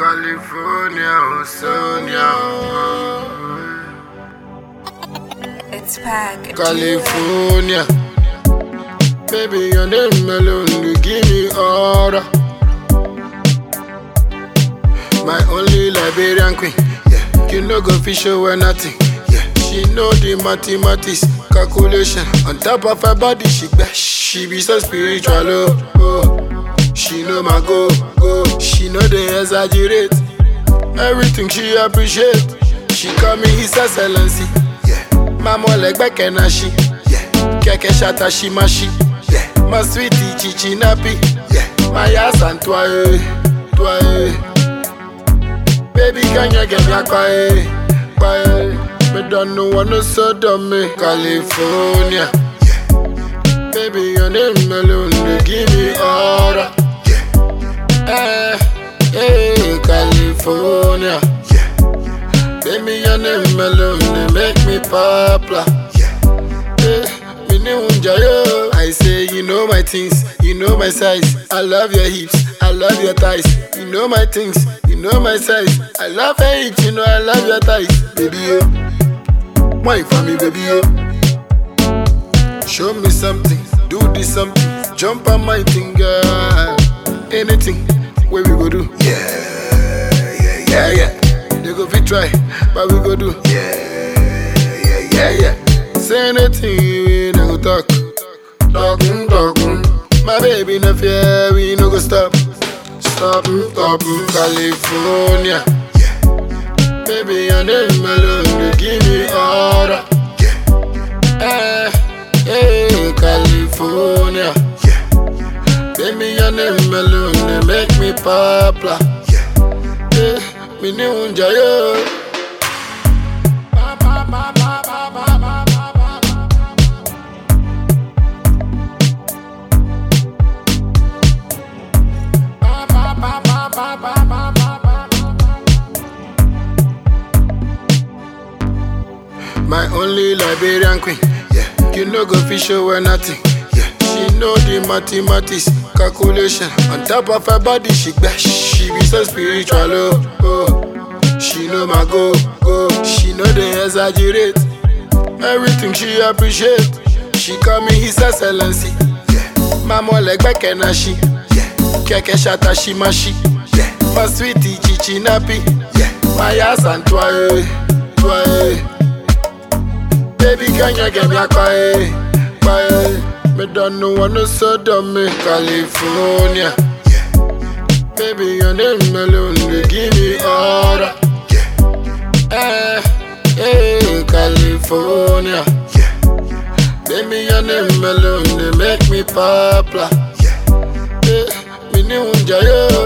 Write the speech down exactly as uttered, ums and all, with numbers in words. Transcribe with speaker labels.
Speaker 1: California, oh Sonia.
Speaker 2: It's Pack.
Speaker 1: California. Baby, your name alone, you give me order. My only Liberian queen, yeah. You know go fish or nothing, yeah. She know the mathematics, calculation. On top of her body, she she be so spiritual, oh, oh. She know my go, go. She know they exaggerate. Everything she appreciate. She call me His Excellency, yeah. Mama like back and she, yeah. Keke shata she mashi, yeah. My sweetie chichi nappy, yeah. My ass and toi, toi. Baby, can you get me a quiet, quiet? Me don't know what no so dumb me. California, yeah. Baby, your name alone, they give me order. Eh, eh, California, yeah. Baby, your name alone, they make me popular, yeah. Eh, me know yo. I say, you know my things, you know my size. I love your hips, I love your thighs. You know my things, you know my size. I love your hips, you know I love your thighs. Baby, yo, wine for me, baby, yo. Show me something, do this something. Jump on my thing, girl. Anything, where we go do? Yeah, yeah, yeah, yeah. They go fit try, but we go do? Yeah, yeah, yeah, yeah. Say anything, we no go talk. Talking, talking. My baby no fear, we no go stop. Stop, stop, California, yeah. Baby, your name alone, they give me order, yeah. Eh, eh, California. Baby, your name alone, they make me popular, yeah. Yeah, me know yo. My only Liberian queen, yeah. You know go fish or nothing. She know the mathematics, calculation. On top of her body, she she be so spiritual, oh, oh. She know my go, go. She know they exaggerate. Everything she appreciate. She call me His Excellency, yeah. Mama like back and she, yeah. Keke shata she mashi, yeah. My sweetie chichi nappy, yeah. My ass and toi, toi. Baby, can you get me a quiet, quiet? Me don't know what no so dumb me. California, yeah. Baby, your name alone, they give me order, yeah. Eh, eh, California, yeah. Baby, your name alone, they make me popular, yeah. Eh, me know yo.